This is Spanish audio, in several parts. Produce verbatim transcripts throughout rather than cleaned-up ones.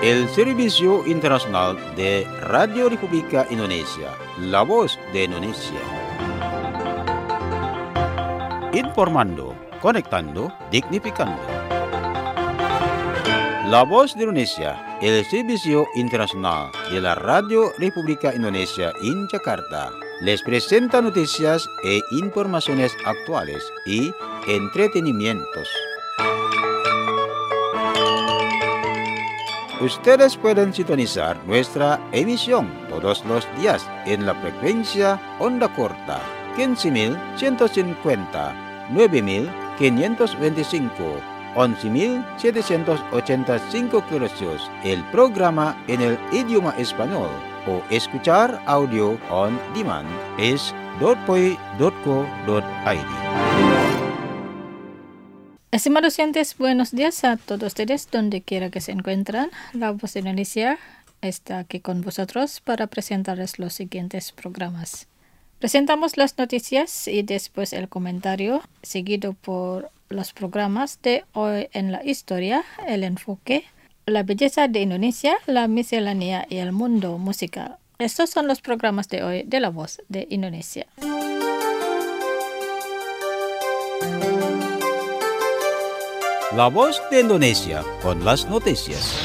el Servicio Internacional de Radio República Indonesia, la voz de Indonesia. Informando, conectando, dignificando. La voz de Indonesia, el Servicio Internacional de la Radio República Indonesia en Jakarta, les presenta noticias e informaciones actuales y entretenimientos. Ustedes pueden sintonizar nuestra emisión todos los días en la frecuencia onda corta quince mil ciento cincuenta, nueve mil quinientos veinticinco, once mil setecientos ochenta y cinco kHz, el programa en el idioma español, o escuchar audio on demand es dot poi dot co dot i d. Estimados oyentes, buenos días a todos ustedes donde quiera que se encuentran. La Voz de Indonesia está aquí con vosotros para presentarles los siguientes programas. Presentamos las noticias y después el comentario, seguido por los programas de Hoy en la Historia, el enfoque, la belleza de Indonesia, la miscelánea y el mundo musical. Estos son los programas de hoy de La Voz de Indonesia. La voz de Indonesia con las noticias.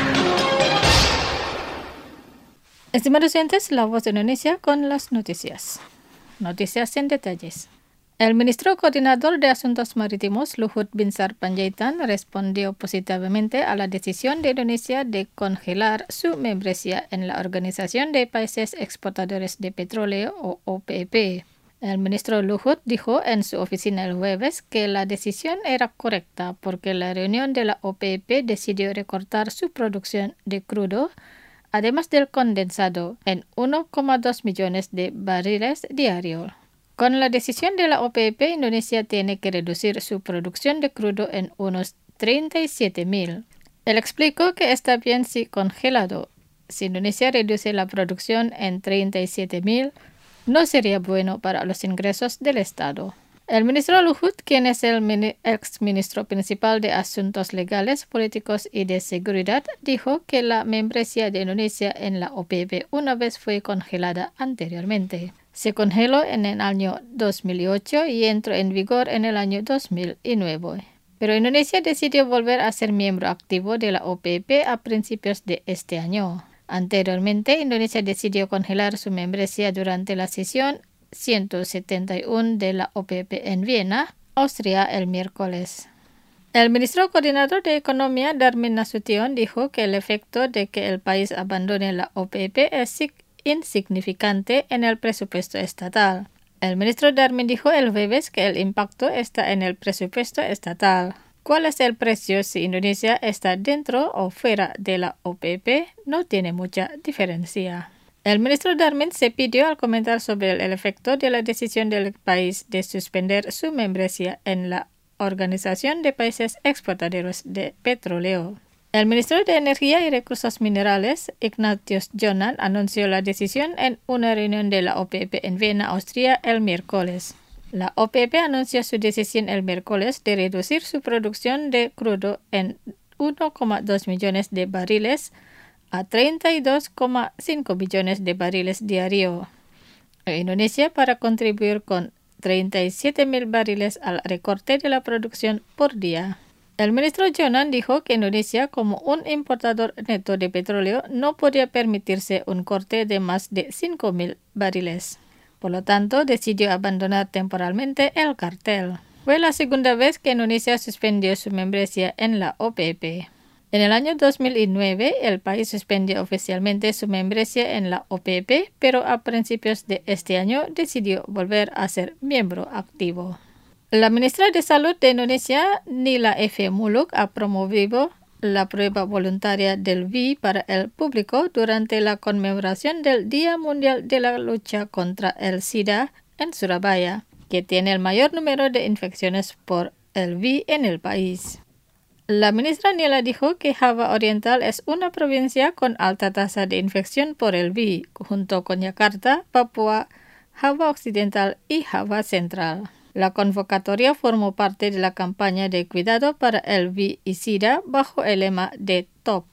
Estimados oyentes, La Voz de Indonesia con las noticias. Noticias en detalles. El ministro coordinador de Asuntos Marítimos, Luhut Binsar Panjaitan, respondió positivamente a la decisión de Indonesia de congelar su membresía en la Organización de Países Exportadores de Petróleo, o O P E P. El ministro Luhut dijo en su oficina el jueves que la decisión era correcta porque la reunión de la O P E P decidió recortar su producción de crudo, además del condensado, en uno coma dos millones de barriles diarios. Con la decisión de la O P E P, Indonesia tiene que reducir su producción de crudo en unos treinta y siete mil. Él explicó que está bien si congelado. Si Indonesia reduce la producción en treinta y siete mil, no sería bueno para los ingresos del Estado. El ministro Luhut, quien es el mini- ex-ministro principal de Asuntos Legales, Políticos y de Seguridad, dijo que la membresía de Indonesia en la O P E P una vez fue congelada anteriormente. Se congeló en el año dos mil ocho y entró en vigor en el año dos mil nueve. Pero Indonesia decidió volver a ser miembro activo de la O P E P a principios de este año. Anteriormente, Indonesia decidió congelar su membresía durante la sesión ciento setenta y uno de la O P E P en Viena, Austria, el miércoles. El ministro coordinador de Economía, Darmin Nasution, dijo que el efecto de que el país abandone la O P E P es insignificante en el presupuesto estatal. El ministro Darmin dijo el jueves que el impacto está en el presupuesto estatal. ¿Cuál es el precio si Indonesia está dentro o fuera de la O P E P? No tiene mucha diferencia. El ministro Darmin se pidió al comentar sobre el efecto de la decisión del país de suspender su membresía en la Organización de Países Exportadores de Petróleo. El ministro de Energía y Recursos Minerales, Ignatius Jonan, anunció la decisión en una reunión de la O P E P en Viena, Austria, el miércoles. La O P E P anunció su decisión el miércoles de reducir su producción de crudo en uno coma dos millones de barriles a treinta y dos coma cinco millones de barriles diarios. Indonesia para contribuir con treinta y siete mil barriles al recorte de la producción por día. El ministro Jonan dijo que Indonesia, como un importador neto de petróleo, no podía permitirse un corte de más de cinco mil barriles. Por lo tanto, decidió abandonar temporalmente el cartel. Fue la segunda vez que Indonesia suspendió su membresía en la O P E P. En el año dos mil nueve, el país suspendió oficialmente su membresía en la O P E P, pero a principios de este año decidió volver a ser miembro activo. La ministra de Salud de Indonesia, Nila F. Muluk, ha promovido la prueba voluntaria del V I para el público durante la conmemoración del Día Mundial de la Lucha contra el SIDA en Surabaya, que tiene el mayor número de infecciones por el V I en el país. La ministra Nila dijo que Java Oriental es una provincia con alta tasa de infección por el V I, junto con Yakarta, Papua, Java Occidental y Java Central. La convocatoria formó parte de la campaña de cuidado para el V I y SIDA bajo el lema de T O P,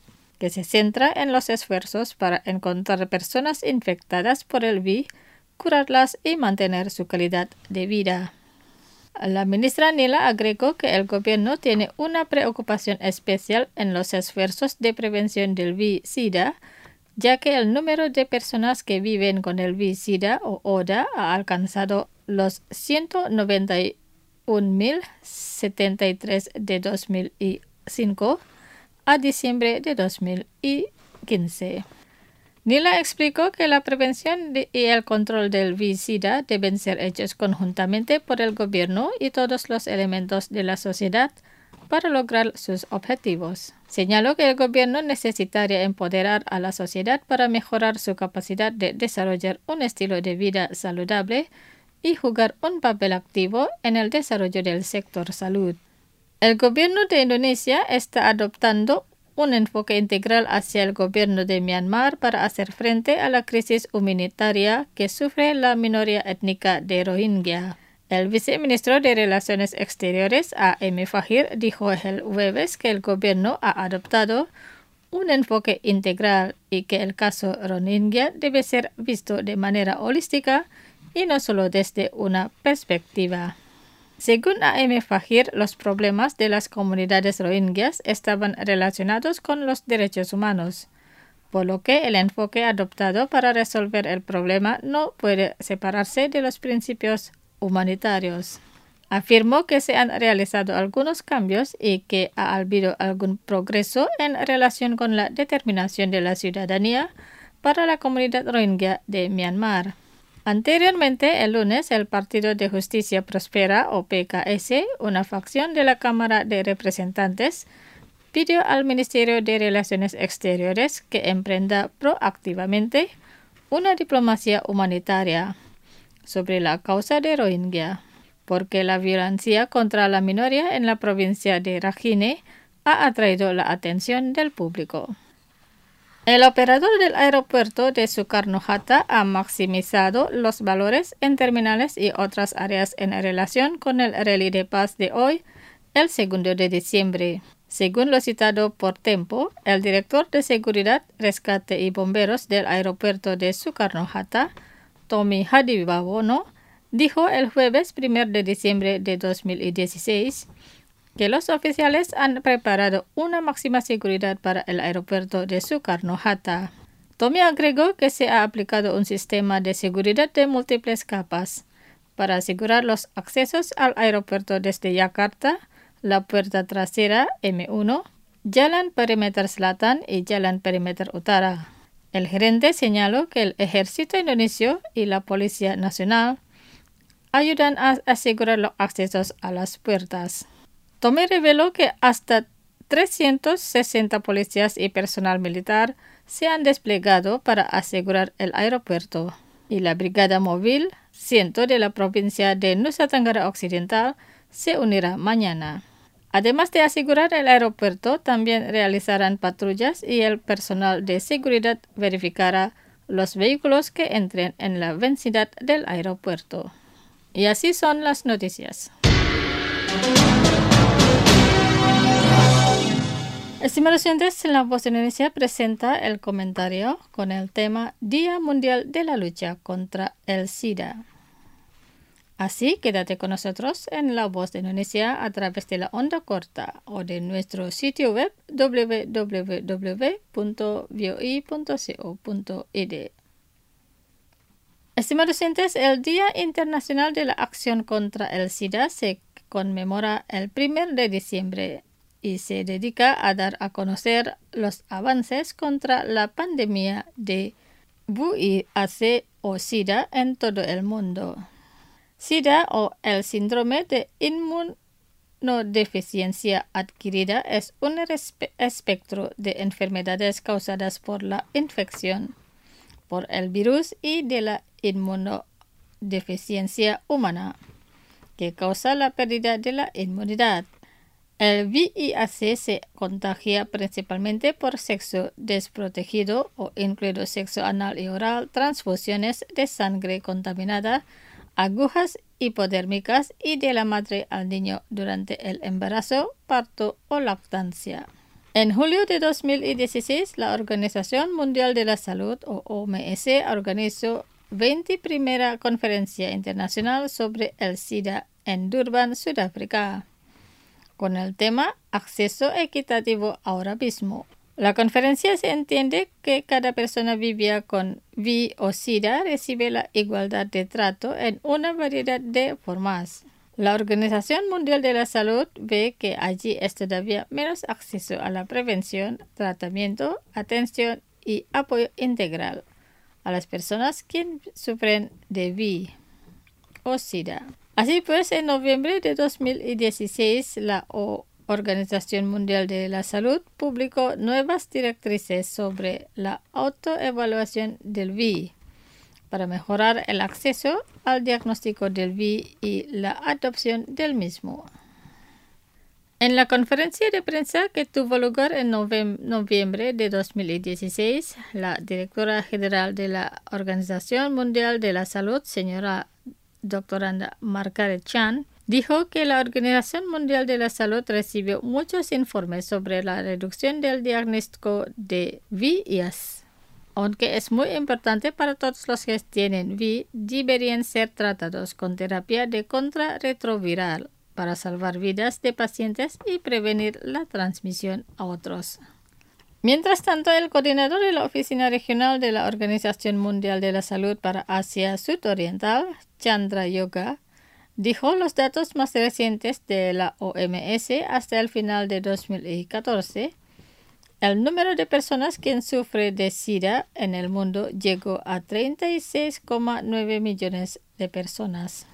que se centra en los esfuerzos para encontrar personas infectadas por el V I H, curarlas y mantener su calidad de vida. La ministra Nila agregó que el gobierno tiene una preocupación especial en los esfuerzos de prevención del V I H SIDA, ya que el número de personas que viven con el V I H SIDA o O D A ha alcanzado los ciento noventa y un mil setenta y tres de dos mil cinco a diciembre de dos mil quince. Nila explicó que la prevención de, y el control del V I H SIDA deben ser hechos conjuntamente por el gobierno y todos los elementos de la sociedad para lograr sus objetivos. Señaló que el gobierno necesitaría empoderar a la sociedad para mejorar su capacidad de desarrollar un estilo de vida saludable y jugar un papel activo en el desarrollo del sector salud. El gobierno de Indonesia está adoptando un enfoque integral hacia el gobierno de Myanmar para hacer frente a la crisis humanitaria que sufre la minoría étnica de Rohingya. El viceministro de Relaciones Exteriores, A M Fahir, dijo el jueves que el gobierno ha adoptado un enfoque integral y que el caso Rohingya debe ser visto de manera holística y no solo desde una perspectiva. Según A M Fahir, los problemas de las comunidades rohingyas estaban relacionados con los derechos humanos, por lo que el enfoque adoptado para resolver el problema no puede separarse de los principios humanitarios. Afirmó que se han realizado algunos cambios y que ha habido algún progreso en relación con la determinación de la ciudadanía para la comunidad rohingya de Myanmar. Anteriormente, el lunes, el Partido de Justicia Prospera, o P K S, una facción de la Cámara de Representantes, pidió al Ministerio de Relaciones Exteriores que emprenda proactivamente una diplomacia humanitaria sobre la causa de Rohingya, porque la violencia contra la minoría en la provincia de Rakhine ha atraído la atención del público. El operador del aeropuerto de Soekarno-Hatta ha maximizado los valores en terminales y otras áreas en relación con el rally de paz de hoy, el segundo de diciembre. Según lo citado por Tempo, el director de Seguridad, Rescate y Bomberos del aeropuerto de Soekarno-Hatta, Tommy Hadibawono, dijo el jueves primero de diciembre de dos mil dieciséis que los oficiales han preparado una máxima seguridad para el aeropuerto de Soekarno-Hatta. Tommy agregó que se ha aplicado un sistema de seguridad de múltiples capas para asegurar los accesos al aeropuerto desde Yakarta, la puerta trasera M uno, Jalan Perimeter Selatan y Jalan Perimeter Utara. El gerente señaló que el ejército indonesio y la Policía Nacional ayudan a asegurar los accesos a las puertas. Tommy reveló que hasta trescientos sesenta policías y personal militar se han desplegado para asegurar el aeropuerto, y la Brigada Móvil cien de la provincia de Nusa Tenggara Occidental se unirá mañana. Además de asegurar el aeropuerto, también realizarán patrullas y el personal de seguridad verificará los vehículos que entren en la vecindad del aeropuerto. Y así son las noticias. Estimados oyentes, La Voz de Indonesia presenta el comentario con el tema Día Mundial de la Lucha contra el SIDA. Así, quédate con nosotros en La Voz de Indonesia a través de la onda corta o de nuestro sitio web doble u doble u doble u punto voi punto co punto id. Estimados oyentes, el Día Internacional de la Acción contra el SIDA se conmemora el primero de diciembre y se dedica a dar a conocer los avances contra la pandemia de V I H o SIDA en todo el mundo. SIDA o el síndrome de inmunodeficiencia adquirida es un espectro de enfermedades causadas por la infección por el virus y de la inmunodeficiencia humana, que causa la pérdida de la inmunidad. El V I H se contagia principalmente por sexo desprotegido o incluido sexo anal y oral, transfusiones de sangre contaminada, agujas hipodérmicas y de la madre al niño durante el embarazo, parto o lactancia. En julio de dos mil dieciséis, la Organización Mundial de la Salud, o O M S, organizó veintiprimera Conferencia Internacional sobre el SIDA en Durban, Sudáfrica, con el tema Acceso Equitativo ahora mismo. La conferencia se entiende que cada persona vivía con V I h o SIDA recibe la igualdad de trato en una variedad de formas. La Organización Mundial de la Salud ve que allí es todavía menos acceso a la prevención, tratamiento, atención y apoyo integral a las personas que sufren de V I h o SIDA. Así pues, en noviembre de dos mil dieciséis, la Organización Mundial de la Salud publicó nuevas directrices sobre la autoevaluación del V I h para mejorar el acceso al diagnóstico del V I h y la adopción del mismo. En la conferencia de prensa que tuvo lugar en noviem- noviembre de dos mil dieciséis, la directora general de la Organización Mundial de la Salud, señora doctora Margaret Chan, dijo que la Organización Mundial de la Salud recibió muchos informes sobre la reducción del diagnóstico de V I h. Aunque es muy importante para todos los que tienen V I h, deberían ser tratados con terapia de contrarretroviral para salvar vidas de pacientes y prevenir la transmisión a otros. Mientras tanto, el coordinador de la Oficina Regional de la Organización Mundial de la Salud para Asia Sudoriental, Chandra Yoga, dijo los datos más recientes de la O M S hasta el final de dos mil catorce. El número de personas que sufren de SIDA en el mundo llegó a treinta y seis coma nueve millones de personas,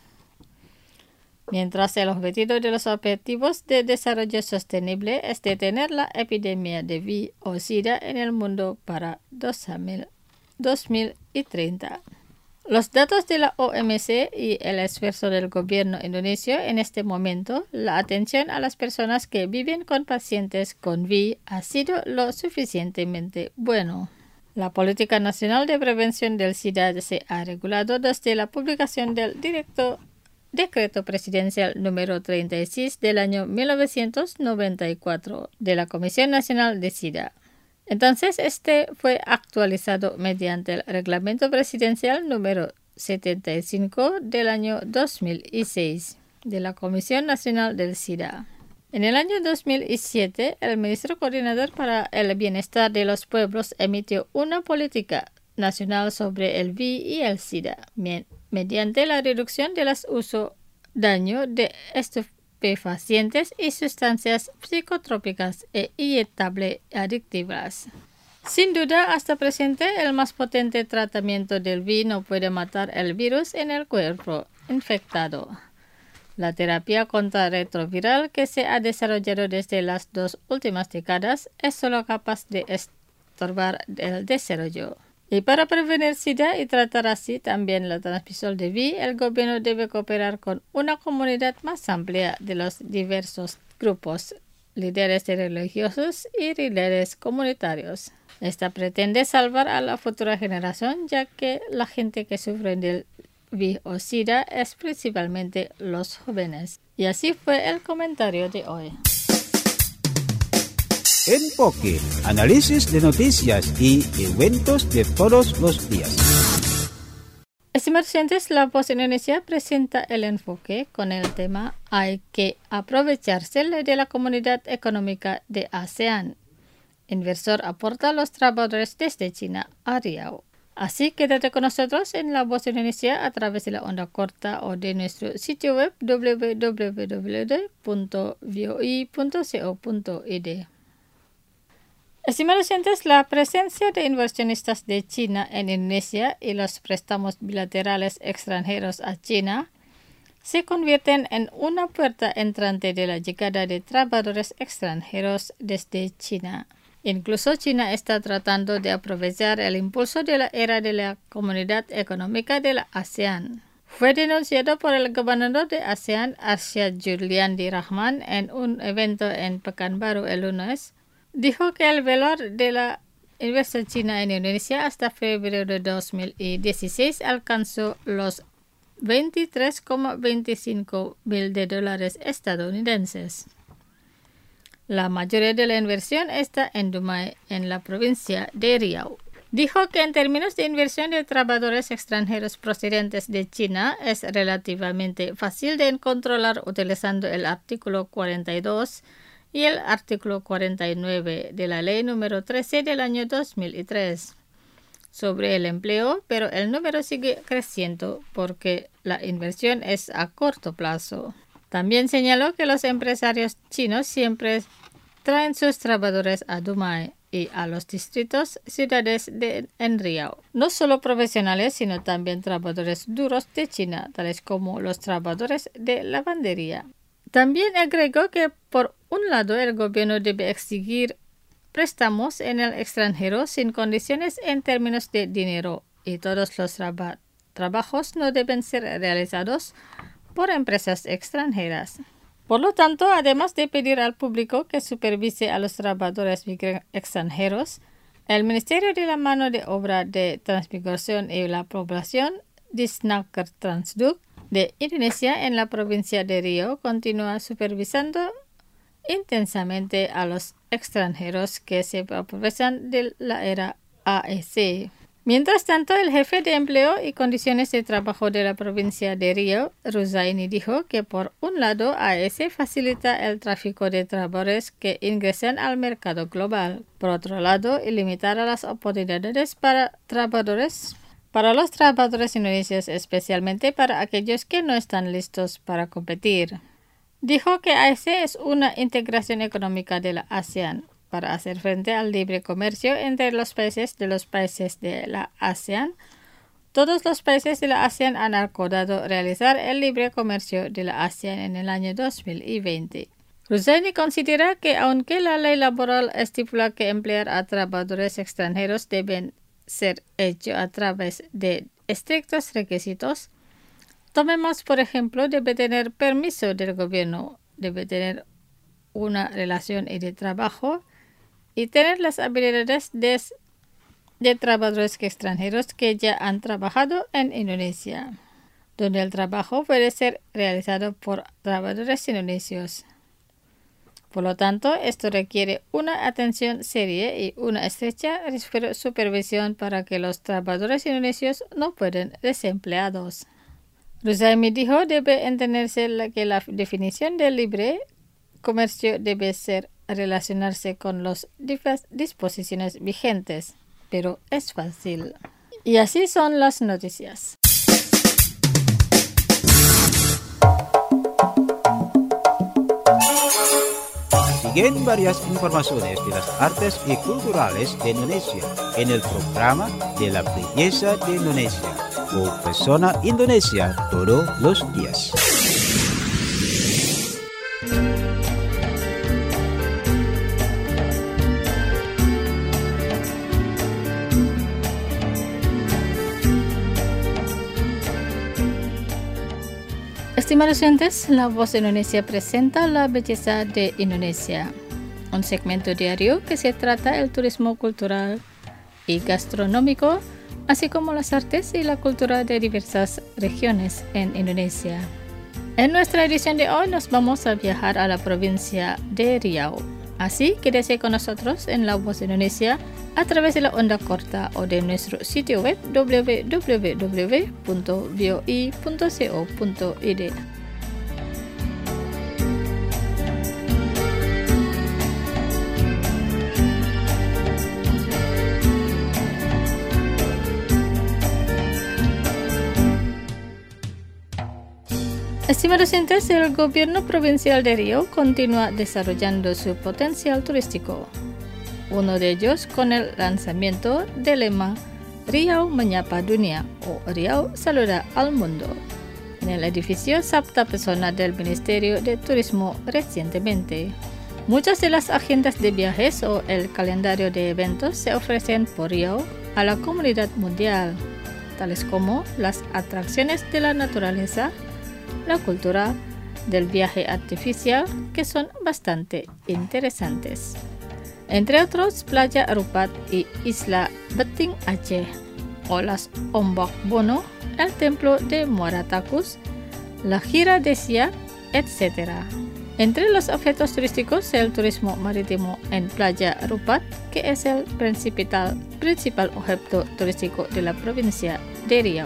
mientras el objetivo de los Objetivos de Desarrollo Sostenible es detener la epidemia de V I h o SIDA en el mundo para dos mil treinta. Los datos de la O M S y el esfuerzo del gobierno indonesio en este momento, la atención a las personas que viven con pacientes con V I h ha sido lo suficientemente bueno. La Política Nacional de Prevención del SIDA se ha regulado desde la publicación del directo Decreto Presidencial número treinta y seis del año mil novecientos noventa y cuatro de la Comisión Nacional de SIDA. Entonces, este fue actualizado mediante el Reglamento Presidencial número setenta y cinco del año dos mil seis de la Comisión Nacional del SIDA. En el año dos mil siete, el Ministro Coordinador para el Bienestar de los Pueblos emitió una política nacional sobre el V I h y el SIDA, mediante la reducción del uso daño de estupefacientes y sustancias psicotrópicas e inyectables adictivas. Sin duda, hasta presente, el más potente tratamiento del V I h no puede matar el virus en el cuerpo infectado. La terapia contrarretroviral que se ha desarrollado desde las dos últimas décadas es solo capaz de estorbar el desarrollo. Y para prevenir SIDA y tratar así también la transmisión de V I h, el gobierno debe cooperar con una comunidad más amplia de los diversos grupos, líderes religiosos y líderes comunitarios. Esta pretende salvar a la futura generación, ya que la gente que sufre del V I h o SIDA es principalmente los jóvenes. Y así fue el comentario de hoy. Enfoque, análisis de noticias y eventos de todos los días. Estimados oyentes, La Voz Indonesia presenta el enfoque con el tema Hay que aprovecharse de la comunidad económica de ASEAN. Inversor aporta a los trabajadores desde China a Riau. Así quédate con nosotros en La Voz Indonesia a través de la onda corta o de nuestro sitio web doble u doble u doble u punto v o i punto co punto i d. Estimados oyentes, la presencia de inversionistas de China en Indonesia y los préstamos bilaterales extranjeros a China se convierten en una puerta entrante de la llegada de trabajadores extranjeros desde China. Incluso China está tratando de aprovechar el impulso de la era de la Comunidad Económica de la ASEAN. Fue denunciado por el gobernador de ASEAN, Arsyad Juliandi Rahman, en un evento en Pekanbaru el lunes. Dijo que el valor de la inversión china en Indonesia hasta febrero de dos mil dieciséis alcanzó los veintitrés coma veinticinco mil de dólares estadounidenses. La mayoría de la inversión está en Dumai, en la provincia de Riau. Dijo que en términos de inversión de trabajadores extranjeros procedentes de China es relativamente fácil de controlar utilizando el artículo cuarenta y dos y el artículo cuarenta y nueve de la ley número trece del año dos mil tres sobre el empleo, pero el número sigue creciendo porque la inversión es a corto plazo. También señaló que los empresarios chinos siempre traen sus trabajadores a Dumai y a los distritos ciudades de en Riau. No solo profesionales, sino también trabajadores duros de China, tales como los trabajadores de lavandería. También agregó que, por un lado, el gobierno debe exigir préstamos en el extranjero sin condiciones en términos de dinero y todos los traba- trabajos no deben ser realizados por empresas extranjeras. Por lo tanto, además de pedir al público que supervise a los trabajadores extranjeros, el Ministerio de la Mano de Obra de Transmigración y la Población, Disnaker Transduk, de Indonesia en la provincia de Riau, continúa supervisando intensamente a los extranjeros que se aprovechan de la era A E C. Mientras tanto, el jefe de Empleo y Condiciones de Trabajo de la provincia de Riau, Ruzaini, dijo que por un lado A E C facilita el tráfico de trabajadores que ingresan al mercado global. Por otro lado, limitará las oportunidades para trabajadores, para los trabajadores indonesios, especialmente para aquellos que no están listos para competir. Dijo que A E C es una integración económica de la ASEAN para hacer frente al libre comercio entre los países de los países de la ASEAN. Todos los países de la ASEAN han acordado realizar el libre comercio de la ASEAN en el año dos mil veinte. Ruzaini considera que aunque la ley laboral estipula que emplear a trabajadores extranjeros deben ser hecho a través de estrictos requisitos, tomemos por ejemplo, debe tener permiso del gobierno, debe tener una relación de trabajo y tener las habilidades de, de trabajadores extranjeros que ya han trabajado en Indonesia, donde el trabajo puede ser realizado por trabajadores indonesios. Por lo tanto, esto requiere una atención seria y una estrecha supervisión para que los trabajadores indonesios no puedan desempleados. Ruzaini dijo debe entenderse la, que la definición de libre comercio debe ser relacionarse con las disposiciones vigentes, pero es fácil. Y así son las noticias. Siguen varias informaciones de las artes y culturales de Indonesia en el programa de la belleza de Indonesia o Persona Indonesia todos los días. Estimados oyentes, La Voz de Indonesia presenta La Belleza de Indonesia, un segmento diario que se trata del turismo cultural y gastronómico, así como las artes y la cultura de diversas regiones en Indonesia. En nuestra edición de hoy nos vamos a viajar a la provincia de Riau. Así, quédese con nosotros en La Voz de Indonesia a través de la onda corta o de nuestro sitio web w w w punto v o i punto co punto i d. Estimados oyentes, el gobierno provincial de Riau continúa desarrollando su potencial turístico. Uno de ellos con el lanzamiento del lema Riau Menyapa Dunia o Riau Saluda al Mundo en el edificio Sabta Pesona del Ministerio de Turismo recientemente. Muchas de las agendas de viajes o el calendario de eventos se ofrecen por Riau a la comunidad mundial, tales como las atracciones de la naturaleza, la cultura del viaje artificial, que son bastante interesantes. Entre otros, Playa Rupat y Isla Beting Aceh, o las Ombak Bono, el templo de Muara Takus, la Gira de Siak, etcétera. Entre los objetos turísticos, el turismo marítimo en Playa Rupat, que es el principal, principal objeto turístico de la provincia de Riau.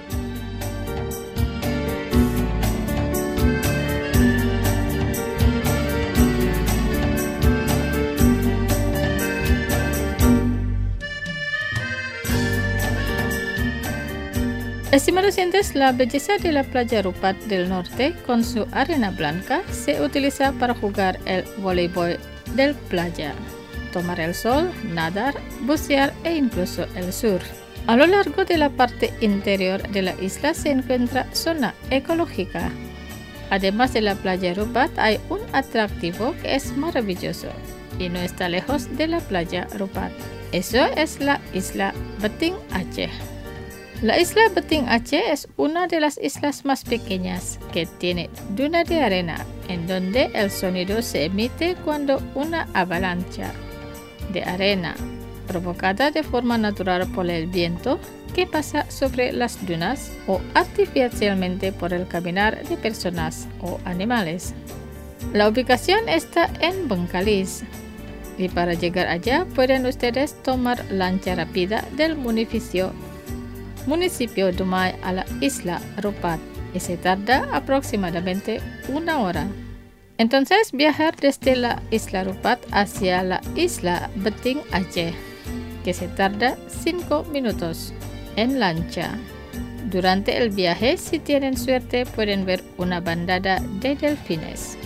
Estimados oyentes, la belleza de la playa Rupat del Norte con su arena blanca se utiliza para jugar el voleibol del playa, tomar el sol, nadar, bucear e incluso el surf. A lo largo de la parte interior de la isla se encuentra zona ecológica. Además de la playa Rupat hay un atractivo que es maravilloso y no está lejos de la playa Rupat. Eso es la isla Beting Aceh. La isla Beting Aceh es una de las islas más pequeñas que tiene duna de arena, en donde el sonido se emite cuando una avalancha de arena, provocada de forma natural por el viento que pasa sobre las dunas o artificialmente por el caminar de personas o animales. La ubicación está en Bengkalis, y para llegar allá pueden ustedes tomar lancha rápida del municipio municipio Dumai a la isla Rupat y se tarda aproximadamente una hora. Entonces viajar desde la isla Rupat hacia la isla Beting Aceh, que se tarda cinco minutos en lancha. Durante el viaje, si tienen suerte, pueden ver una bandada de delfines.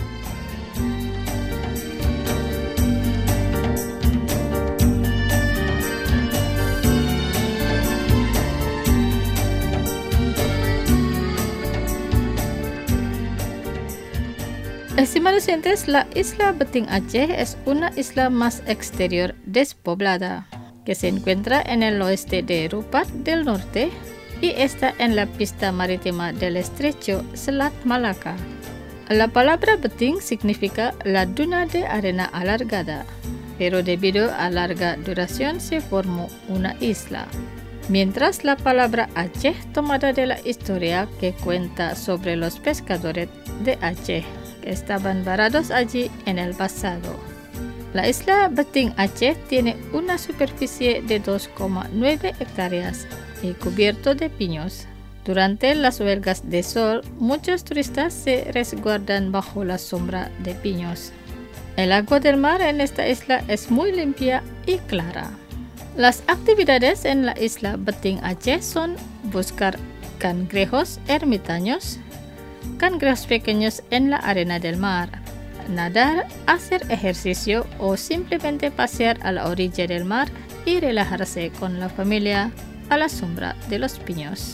Estimados oyentes, la isla Beting Aceh es una isla más exterior despoblada, que se encuentra en el oeste de Rupat del Norte y está en la pista marítima del estrecho Selat Malaka. La palabra Beting significa la duna de arena alargada, pero debido a larga duración se formó una isla. Mientras la palabra Aceh tomada de la historia que cuenta sobre los pescadores de Aceh que estaban varados allí en el pasado. La isla Beting Aceh tiene una superficie de dos coma nueve hectáreas y cubierto de pinos. Durante las huelgas de sol, muchos turistas se resguardan bajo la sombra de pinos. El agua del mar en esta isla es muy limpia y clara. Las actividades en la isla Beting Aceh son buscar cangrejos ermitaños, cangrejos pequeños en la arena del mar, nadar, hacer ejercicio o simplemente pasear a la orilla del mar y relajarse con la familia a la sombra de los pinos.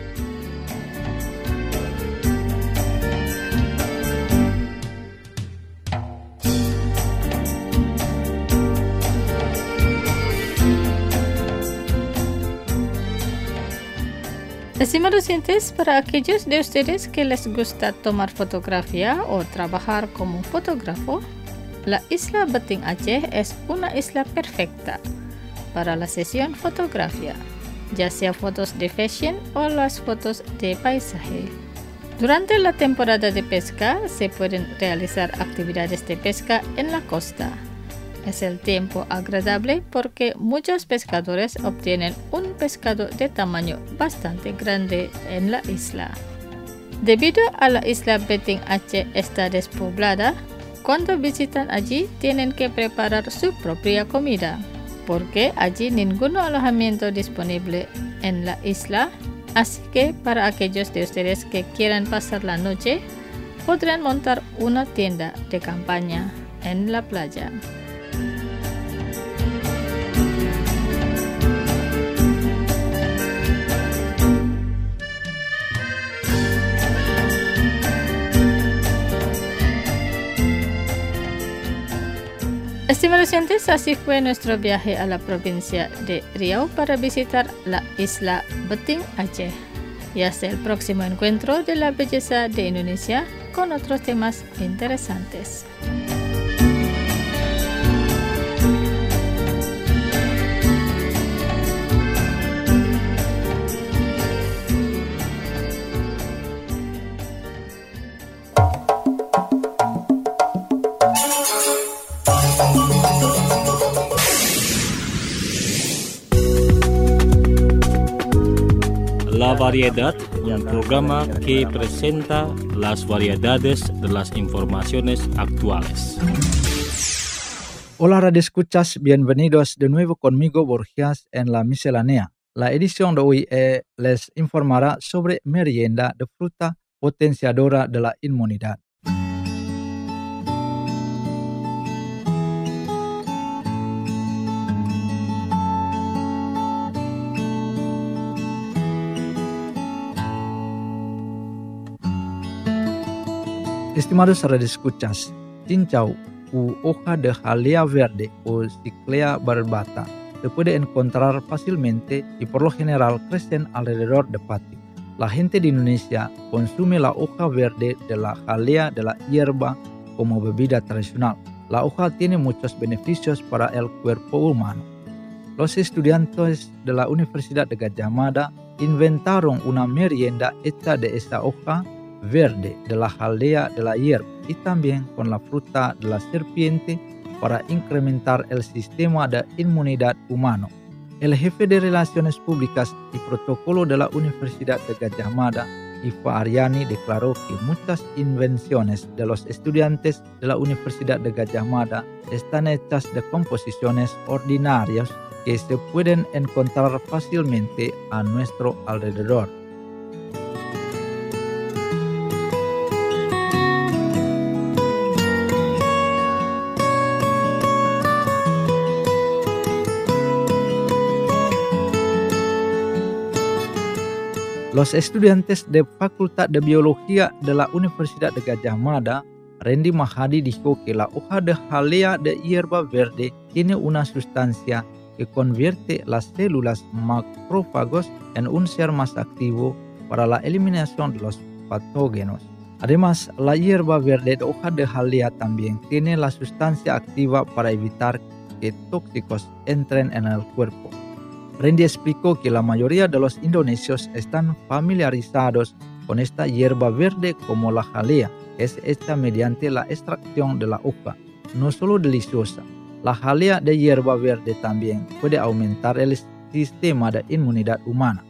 Estimados oyentes, para aquellos de ustedes que les gusta tomar fotografía o trabajar como fotógrafo, la isla Beting Aceh es una isla perfecta para la sesión fotografía, ya sea fotos de fashion o las fotos de paisaje. Durante la temporada de pesca se pueden realizar actividades de pesca en la costa. Es el tiempo agradable porque muchos pescadores obtienen un pescado de tamaño bastante grande en la isla. Debido a la isla Beting Aceh está despoblada, cuando visitan allí tienen que preparar su propia comida, porque allí ningún alojamiento disponible en la isla, así que para aquellos de ustedes que quieran pasar la noche, podrán montar una tienda de campaña en la playa. Estimados oyentes, así fue nuestro viaje a la provincia de Riau para visitar la isla Beting Aceh. Y hasta el próximo encuentro de la belleza de Indonesia con otros temas interesantes. La Variedad, un programa que presenta las variedades de las informaciones actuales. Hola Radio Escuchas, bienvenidos de nuevo conmigo Borgias en la miscelánea. La edición de hoy eh, les informará sobre merienda de fruta potenciadora de la inmunidad. Estimados radioescuchas, cincau u hoja de jalea verde o Ciclea barbata se puede encontrar fácilmente y por lo general crecen alrededor de patio. La gente de Indonesia consume la hoja verde de la jalea de la hierba como bebida tradicional. La hoja tiene muchos beneficios para el cuerpo humano. Los estudiantes de la Universidad de Gadjah Mada inventaron una merienda hecha de esa hoja verde de la jalea de la hierba y también con la fruta de la serpiente para incrementar el sistema de inmunidad humano. El jefe de Relaciones Públicas y Protocolo de la Universidad de Gadjah Mada, Iva Aryani, declaró que muchas invenciones de los estudiantes de la Universidad de Gadjah Mada están hechas de composiciones ordinarias que se pueden encontrar fácilmente a nuestro alrededor. Los estudiantes de Facultad de Biología de la Universidad de Gadjah Mada, Randy Mahadi, dijo que la hoja de jalea de hierba verde tiene una sustancia que convierte las células macrófagos en un ser más activo para la eliminación de los patógenos. Además, la hierba verde de hoja de jalea también tiene la sustancia activa para evitar que tóxicos entren en el cuerpo. Randy explicó que la mayoría de los indonesios están familiarizados con esta hierba verde como la jalea, que es hecha mediante la extracción de la hoja. No solo deliciosa, la jalea de hierba verde también puede aumentar el sistema de inmunidad humana.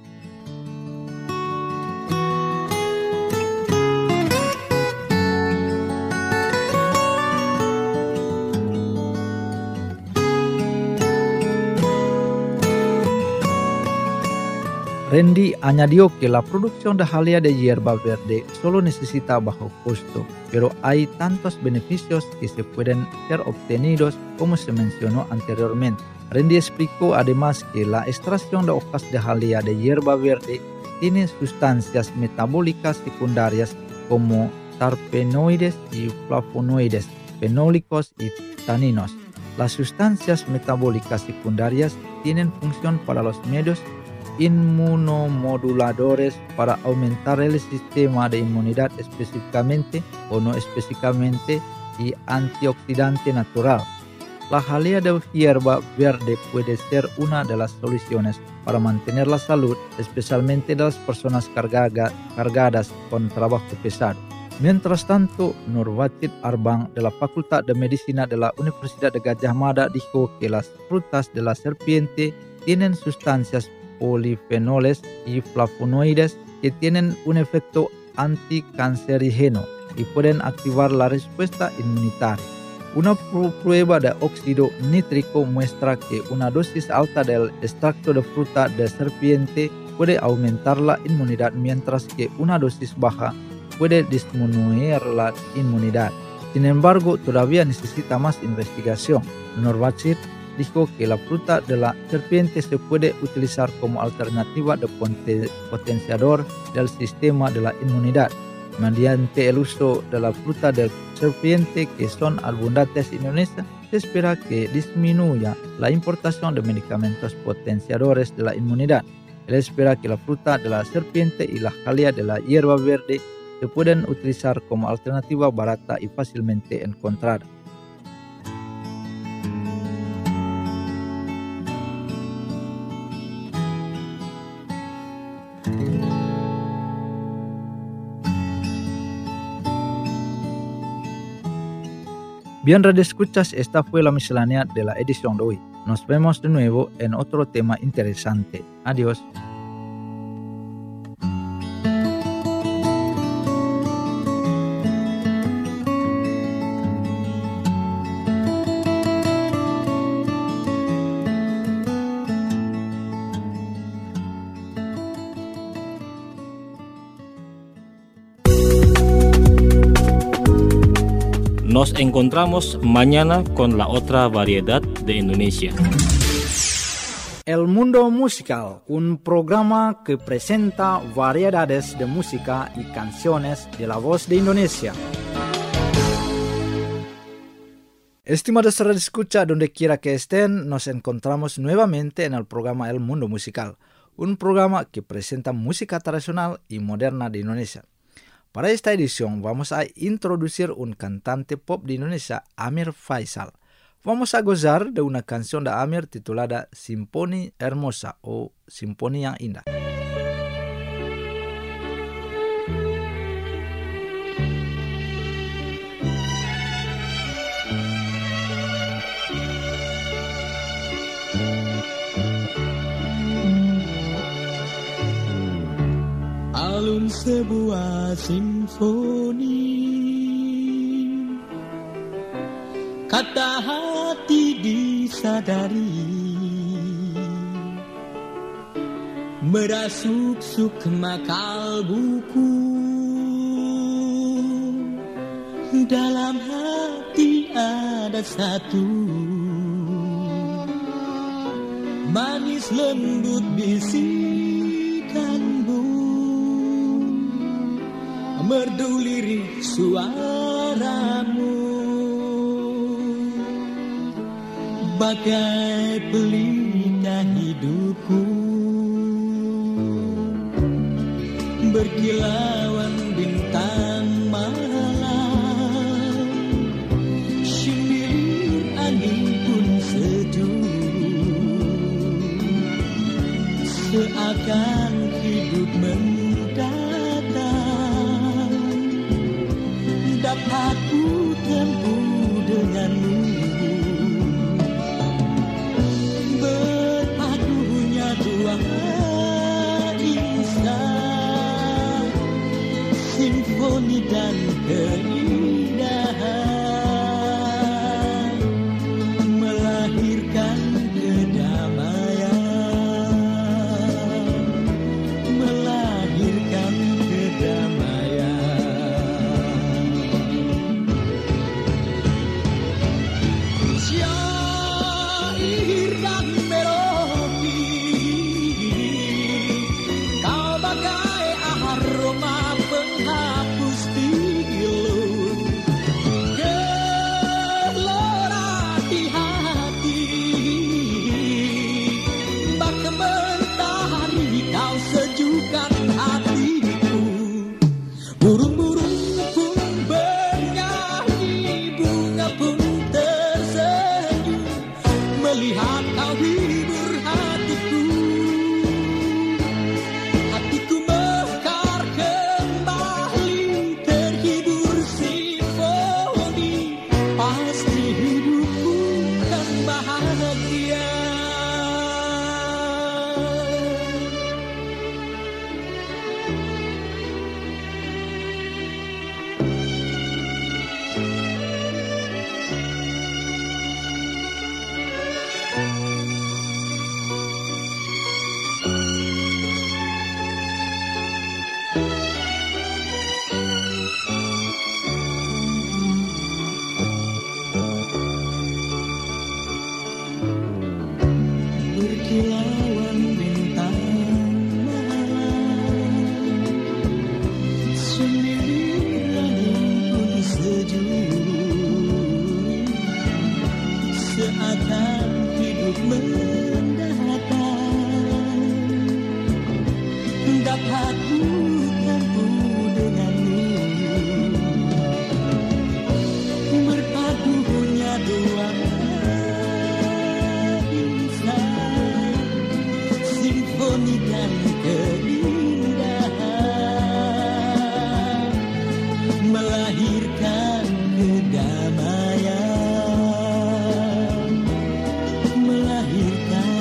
Randy añadió que la producción de jalea de hierba verde solo necesita bajo costo, pero hay tantos beneficios que se pueden ser obtenidos como se mencionó anteriormente. Randy explicó además que la extracción de hojas de jalea de hierba verde tiene sustancias metabólicas secundarias como terpenoides y flavonoides, fenólicos y taninos. Las sustancias metabólicas secundarias tienen función para los medios inmunomoduladores para aumentar el sistema de inmunidad específicamente o no específicamente y antioxidante natural. La jalea de hierba verde puede ser una de las soluciones para mantener la salud, especialmente de las personas cargaga, cargadas con trabajo pesado. Mientras tanto, Nurwachid Arbang de la Facultad de Medicina de la Universidad de Gadjah Mada dijo que las frutas de la serpiente tienen sustancias polifenoles y flavonoides que tienen un efecto anticancerígeno y pueden activar la respuesta inmunitaria. Una prueba de óxido nítrico muestra que una dosis alta del extracto de fruta de serpiente puede aumentar la inmunidad, mientras que una dosis baja puede disminuir la inmunidad. Sin embargo, todavía necesita más investigación. Nurwachid dijo que la fruta de la serpiente se puede utilizar como alternativa de potenciador del sistema de la inmunidad. Mediante el uso de la fruta de serpiente que son abundantes en Indonesia, se espera que disminuya la importación de medicamentos potenciadores de la inmunidad. Él espera que la fruta de la serpiente y la jalea de la hierba verde se pueden utilizar como alternativa barata y fácilmente encontrada. Bien, Radio Escuchas, esta fue la miscelánea de la edición de hoy. Nos vemos de nuevo en otro tema interesante. Adiós. Nos encontramos mañana con la otra variedad de Indonesia. El Mundo Musical, un programa que presenta variedades de música y canciones de la voz de Indonesia. Estimados radioescucha, donde quiera que estén, nos encontramos nuevamente en el programa El Mundo Musical, un programa que presenta música tradicional y moderna de Indonesia. Para esta edición vamos a introducir un cantante pop de Indonesia, Amir Faisal. Vamos a gozar de una canción de Amir titulada Simponi Hermosa o Simponi yang Indah. Alun sebuah simfoni, kata hati disadari, merasuk-suk makal buku, dalam hati ada satu, manis lembut bisikanmu, merdu lirik suaramu, bagai pelita hidupku, berkilauan bintang malam, sindir angin pun sejuk, seakan hidup mendatang, dapat ku tempuh denganmu. Berpadunya dua insan, simfoni dan keindahan, melahirkan kedamaian, melahirkan kedamaian. Syair dan melodi, kau bagai aroma penghapus pilu, gelora di hati, bak mentari kau sejukkan hatiku, burung-burung pun bernyanyi, bunga pun tersenyum, melihat kau hibur hatiku, hatiku mekar kembali, terhibur simfoni, pasti hidupku kan bahagia. Berkilauan bintang malam, sindir angin pun sejuk, seakan hidup mendatang, dapat ku tempuh denganmu. Berpadunya dua insan, simfoni dan keindahan, melahirkan kedamaian, melahirkan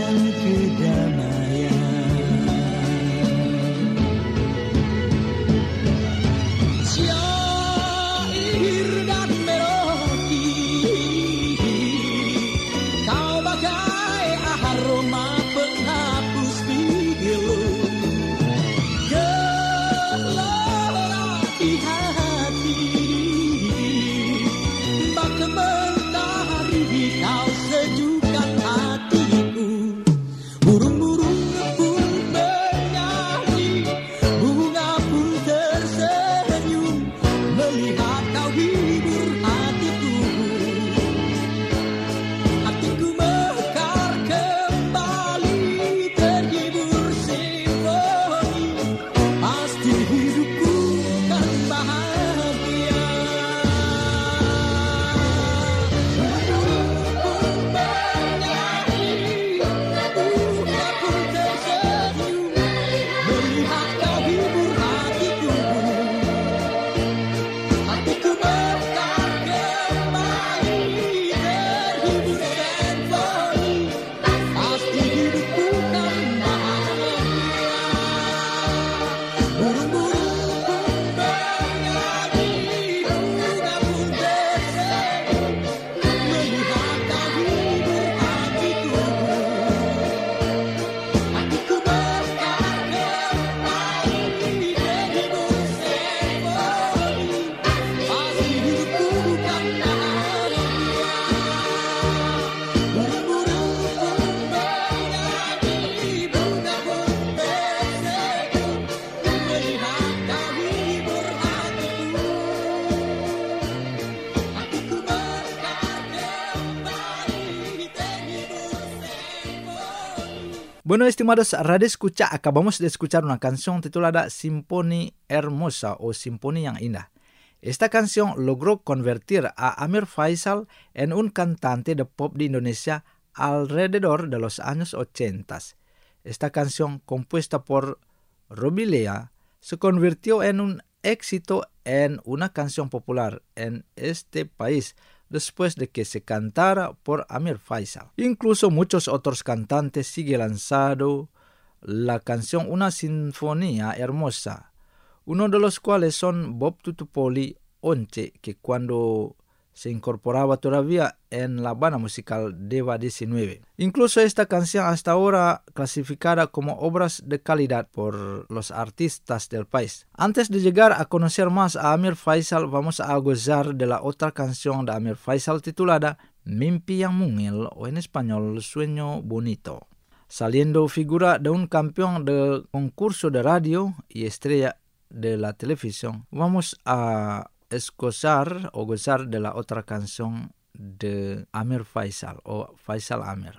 Bueno, estimados radio escucha, acabamos de escuchar una canción titulada Sinfoni Hermosa o Sinfoni yang Indah. Esta canción logró convertir a Amir Faisal en un cantante de pop de Indonesia alrededor de los años ochenta. Esta canción, compuesta por Robbie Lea, se convirtió en un éxito en una canción popular en este país después de que se cantara por Amir Faisal. Incluso muchos otros cantantes siguen lanzando la canción Una Sinfonía Hermosa, uno de los cuales son Bob Tutupoli Once, que cuando se incorporaba todavía en la banda musical Dewa diecinueve. Incluso esta canción hasta ahora clasificada como obras de calidad por los artistas del país. Antes de llegar a conocer más a Amir Faisal, vamos a gozar de la otra canción de Amir Faisal titulada Mimpi yang Mungil, o en español Sueño Bonito. Saliendo figura de un campeón del concurso de radio y estrella de la televisión, vamos a es gozar o gozar de la otra canción de Amir Faisal o Faisal Amir.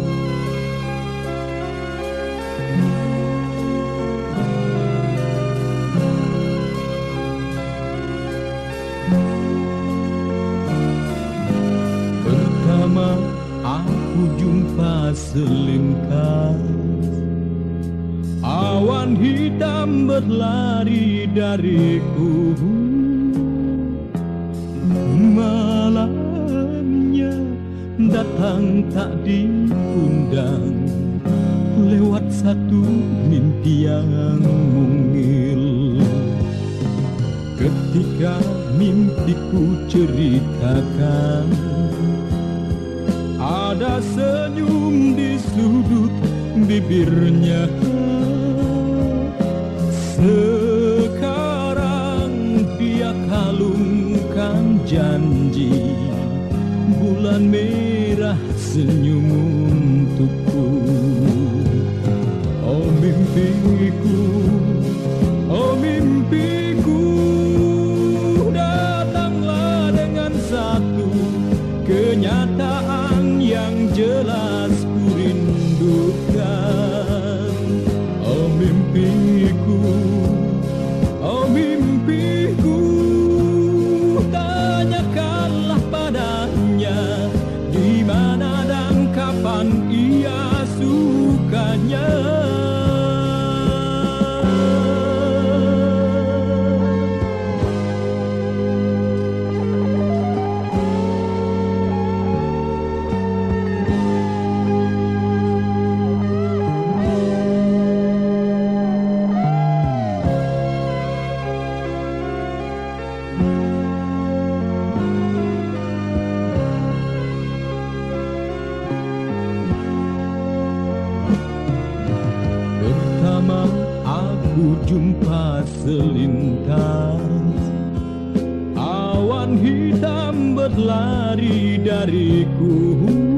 Pertama aku jumpa selintas awan hitam berlari dariku. Malamnya datang tak diundang lewat satu mimpi yang mungil. Ketika mimpiku ceritakan, ada senyum di sudut bibirnya. Sekarang dia kalungkan janji, bulan merah senyum untukku. Oh mimpiku, oh mimpiku, datanglah dengan satu kenyataan yang jelas ku rindukan. Oh mimpiku, oh mimpiku, tanyakanlah padanya di mana dan kapan ia sukanya. Jumpa selintas awan hitam berlari dariku.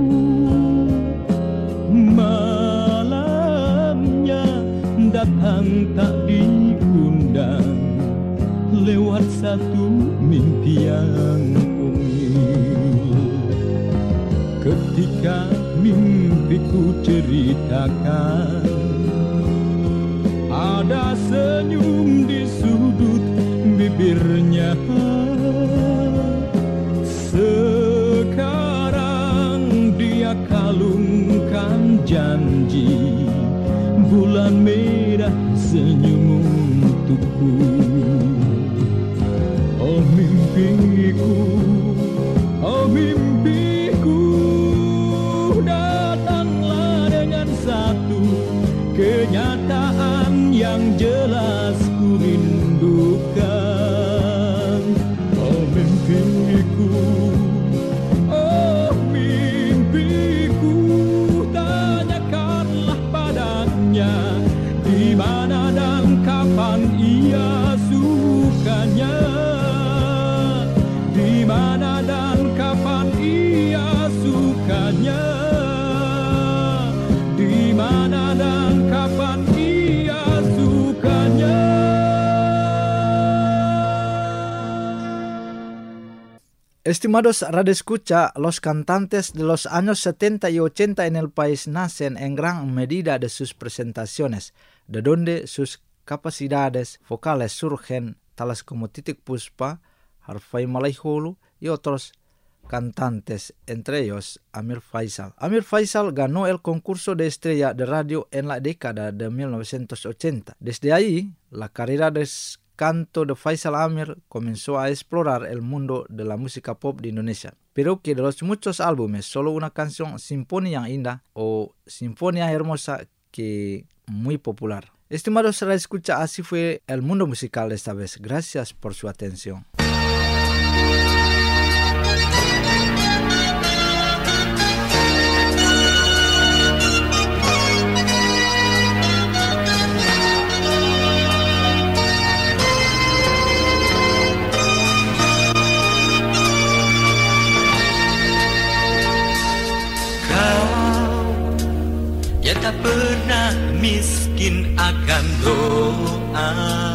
Malamnya datang tak diundang lewat satu mimpi yang mungil. Ketika mimpiku ceritakan, ada senyum di sudut bibirnya. Sekarang dia kalungkan janji, bulan merah senyum untukku. Oh mimpiku, oh mimpiku, datanglah dengan satu kenyataan yang jelas ku rindukan. Oh mimpiku, oh mimpiku, tanyakanlah padanya di mana dan kapan ia sukanya. Di mana dan kapan ia sukanya. Di mana dan kapan ia sukanya. Estimados radioescucha, los cantantes de los años setenta y ochenta en el país nacen en gran medida de sus presentaciones, de donde sus capacidades vocales surgen, tales como Titik Puspa, Harvey Malaiholo y otros cantantes, entre ellos Amir Faisal. Amir Faisal ganó el concurso de estrella de radio en la década de mil novecientos ochenta. Desde ahí, la carrera de canto de Faisal Amir comenzó a explorar el mundo de la música pop de Indonesia. Pero que de los muchos álbumes, solo una canción, Sinfonia yang Indah o Sinfonia Hermosa, que muy popular. Estimados radioescucha, así fue el mundo musical esta vez. Gracias por su atención. Tak pernah miskin akan doa,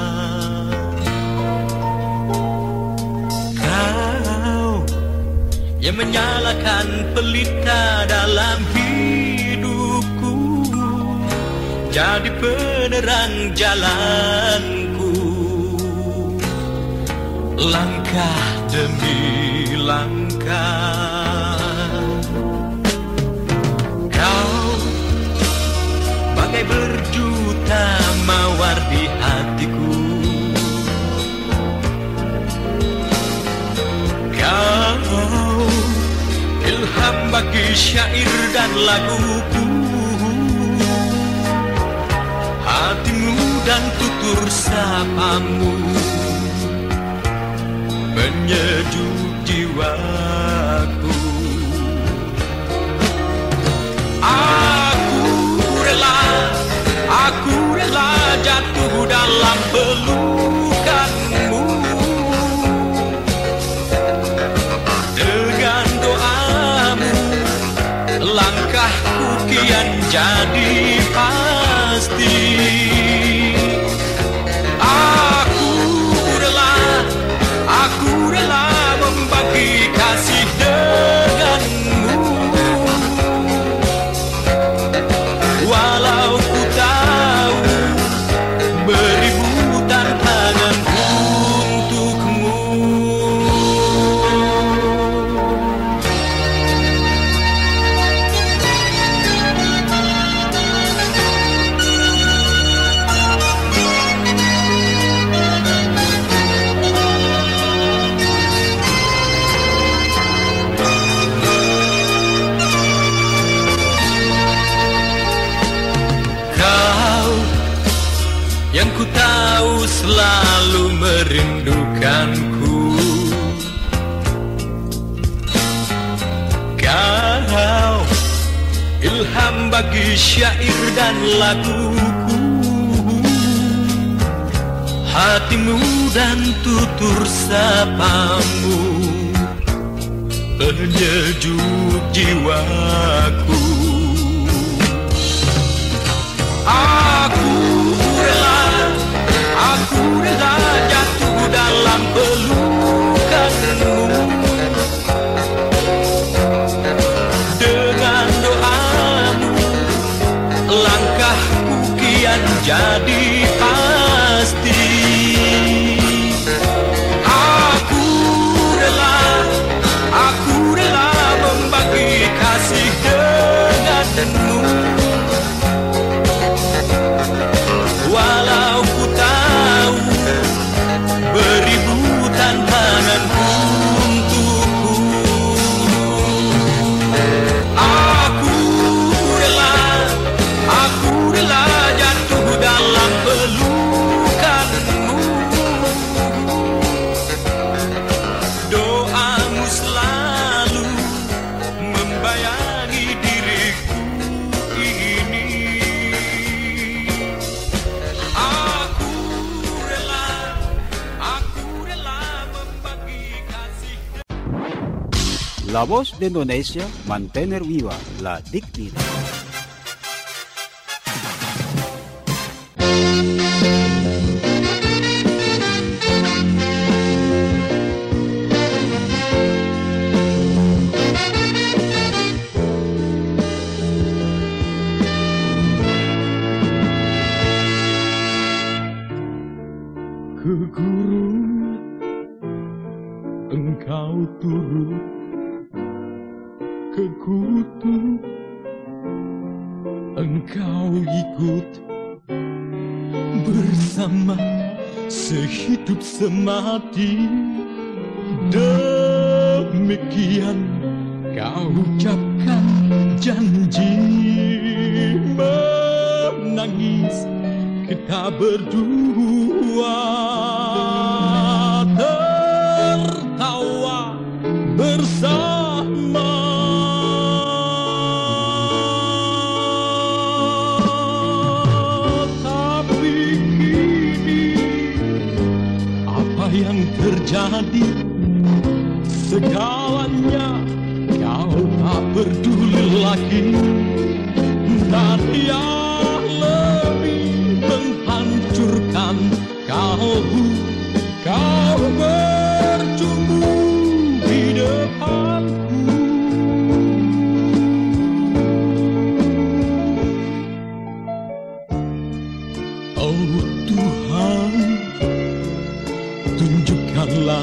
kau yang menyalakan pelita dalam hidupku, jadi penerang jalanku, langkah demi langkah. Bagai berjuta mawar di hatiku, kau ilham bagi syair dan laguku, hatimu dan tutur sapamu menyejuk jiwaku. Aku rela jatuh dalam pelukanmu, dengan doamu langkahku kian jadi pasti. Aku rela, aku rela membagi kasih denganmu, walau ku tahu beribu tantangan untukmu. Yang ku tahu selalu merindukanku, kau ilham bagi syair dan laguku, hatimu dan tutur sapamu penyejuk jiwaku. Aku rela, aku rela jatuh dalam pelukanmu, dengan doamu langkahku kian jadi pasti. Aku rela, aku rela membagi kasih denganmu, walau ku tahu beribu tantangan untukku. Aku rela, aku rela jatuh dalam pelukanmu, doamu selalu membayangi diriku ini. La Voz de Indonesia, mantener viva la dignidad. engkau turut ke kutu, engkau ikut bersama sehidup semati. Demikian kau ucapkan janji, menangis kita berdua, tertawa bersama. Tapi kini apa yang terjadi? Segalanya kau tak peduli lagi, dan yang lebih menghancurkan kalbu, kau bercumbu di depanku. Oh Tuhan, tunjukkanlah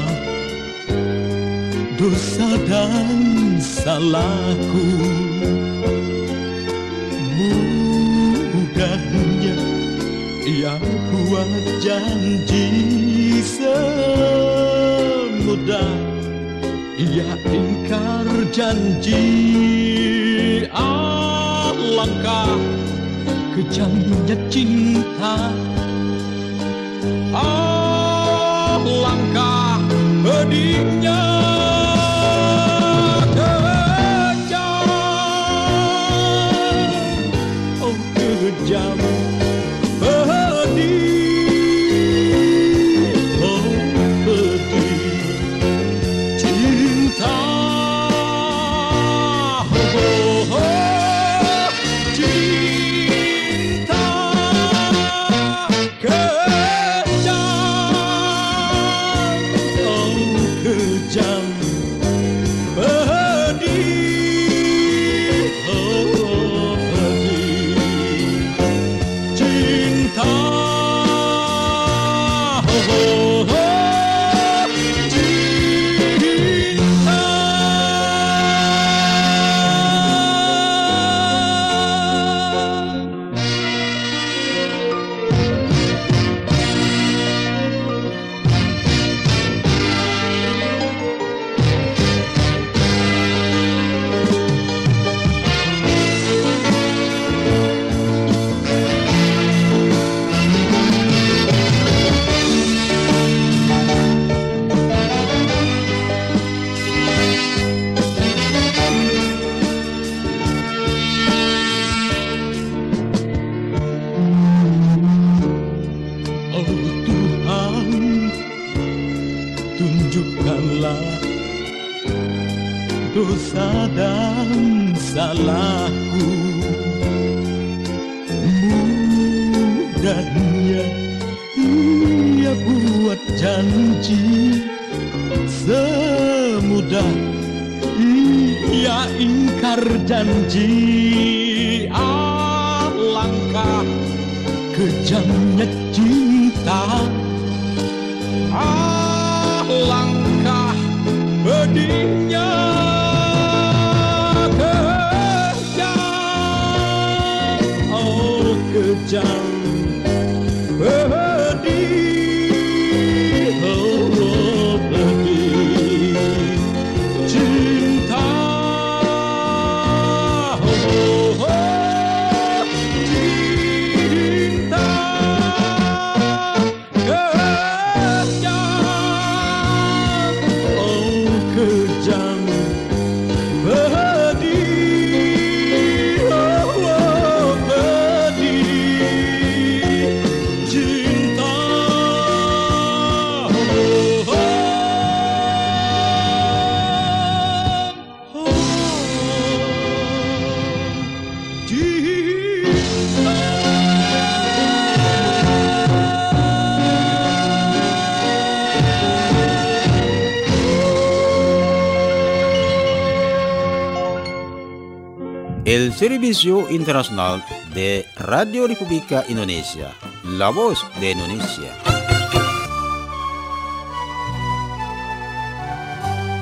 dosa dan salahku. Mudahnya ia buat janji, semudah ia ingkar janji. Alangkah kejamnya cinta, alangkah pedihnya. Kejam, pedih, oh pedih, cinta, oh, oh, cinta, kejam, oh kejam, pedih, oh pedih. Cinta, oh, oh, oh, cinta. Tunjukkanlah dosa dan salahku. Mudahnya ia buat janji, semudah ia ingkar janji. Alangkah kejamnya cinta, alangkah pedihnya kejam, oh kejam, pedih, oh pedih, cinta, oh, oh cinta, kejam, pedih, oh pedih, cinta, oh, oh, oh, cinta. El Servicio Internacional de Radio República Indonesia, La Voz de Indonesia.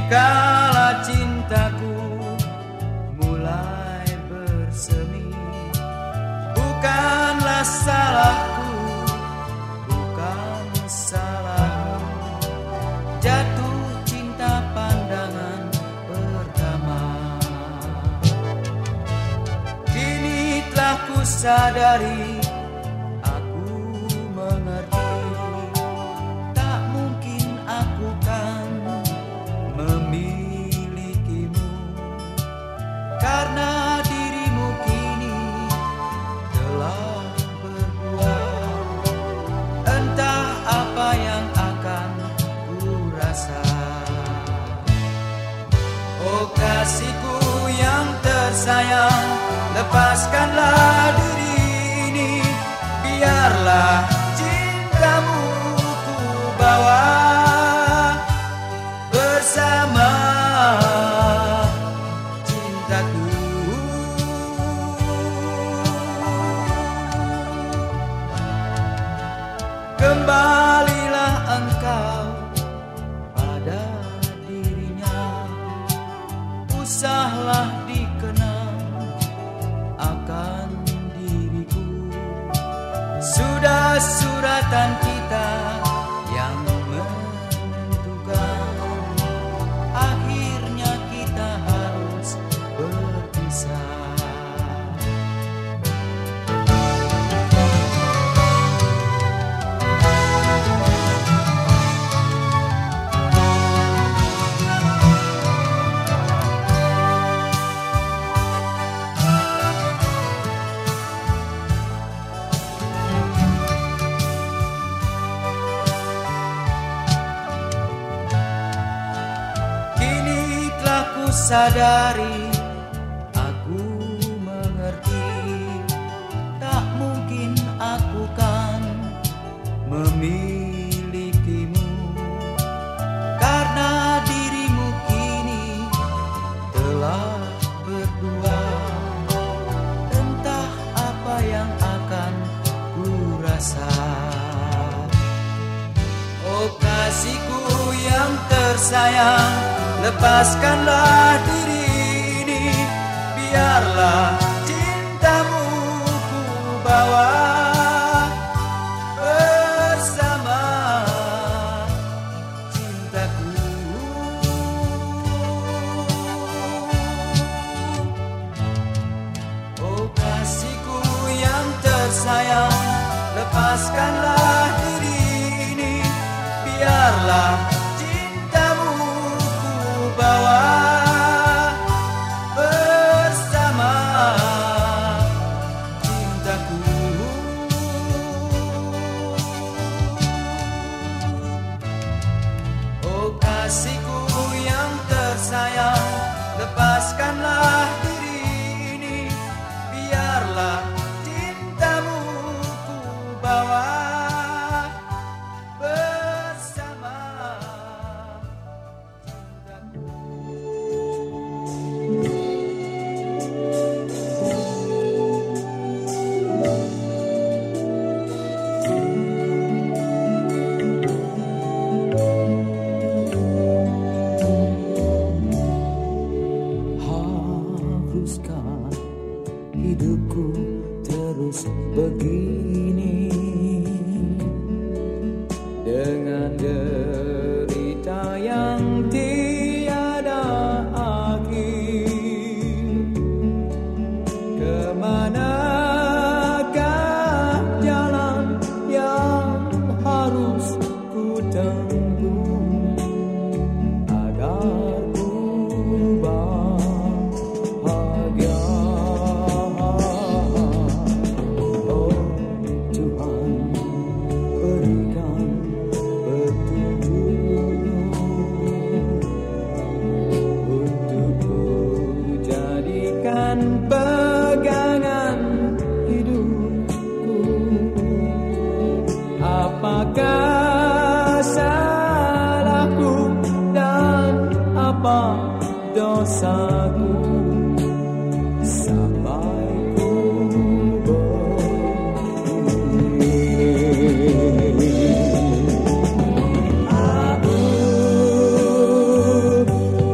Dikala cintaku mulai bersemi, bukanlah salahku, bukan salahmu, jatuh cinta pandangan pertama. Kini telah ku sadari, aku mengerti, tak mungkin aku kan memilikimu, karena dirimu kini telah berbuat. Entah apa yang akan ku rasa. Oh kasihku yang tersayang, lepaskanlah diri ini, biarlah cintamu ku bawa bersama cintaku. Kembalilah engkau pada dirinya, usahlah dikenang akan diriku. Sudah suratan kita yang menentukan, akhirnya kita harus berpisah. Sadari, aku mengerti, tak mungkin aku kan memilikimu, karena dirimu kini telah berdua. Entah apa yang akan ku rasa. Oh kasihku yang tersayang, lepaskanlah diri ini, biarlah cintamu ku bawa bersama cintaku. Oh kasihku yang tersayang, lepaskanlah diri ini, biarlah cintamu ku bawa bersama cintaku. Oh kasihku yang tersayang, lepaskanlah diri ini, biarlah cintamu ku bawa bersama cintaku. Haruskah hidupku terus begini, dengan derita yang tiada akhir? Kemanakah jalan yang harus ku tempuh agar ku bahagia? Oh Tuhan, berikan petunjuk untukku, jadikan pegangan hidupku. Apakah salahku dan apa dosaku sampai ku begini? Aku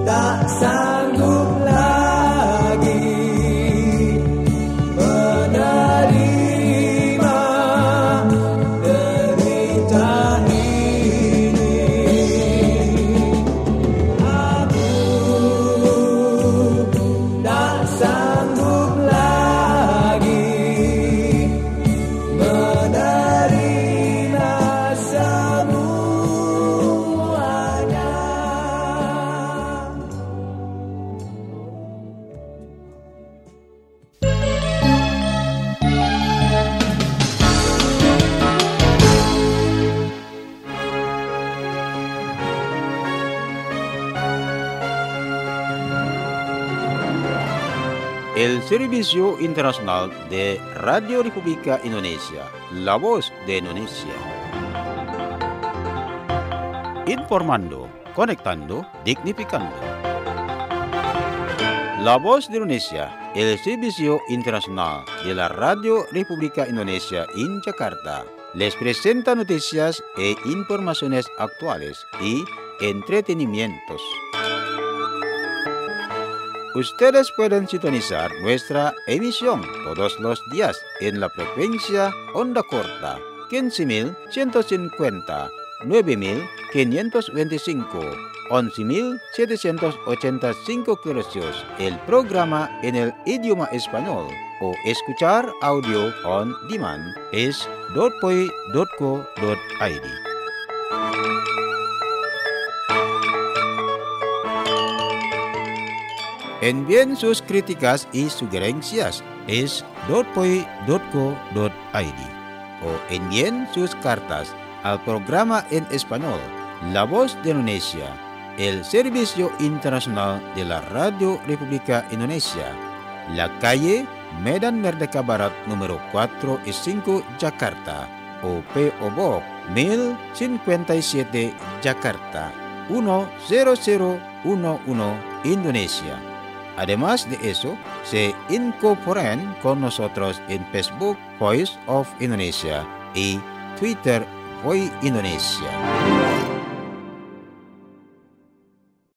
el Servicio Internacional de Radio República Indonesia, La Voz de Indonesia. Informando, conectando, dignificando. La Voz de Indonesia, el Servicio Internacional de la Radio República Indonesia en Jakarta, les presenta noticias e informaciones actuales y entretenimientos. Ustedes pueden sintonizar nuestra emisión todos los días en la frecuencia onda corta quince mil ciento cincuenta, nueve mil quinientos veinticinco, once mil setecientos ochenta y cinco kHz, el programa en el idioma español, o escuchar audio on demand es dot p o i dot co dot i d. Envíen sus críticas y sugerencias es dot p o i dot co dot i d o envíen sus cartas al programa en español La Voz de Indonesia, el Servicio Internacional de la Radio República Indonesia, la calle Medan Merdeka Barat número cuatro y cinco, Jakarta, o P O Box mil cincuenta y siete, Jakarta, uno cero cero uno uno, Indonesia. Además de eso, se incorporan con nosotros en Facebook Voice of Indonesia y Twitter Voice Indonesia.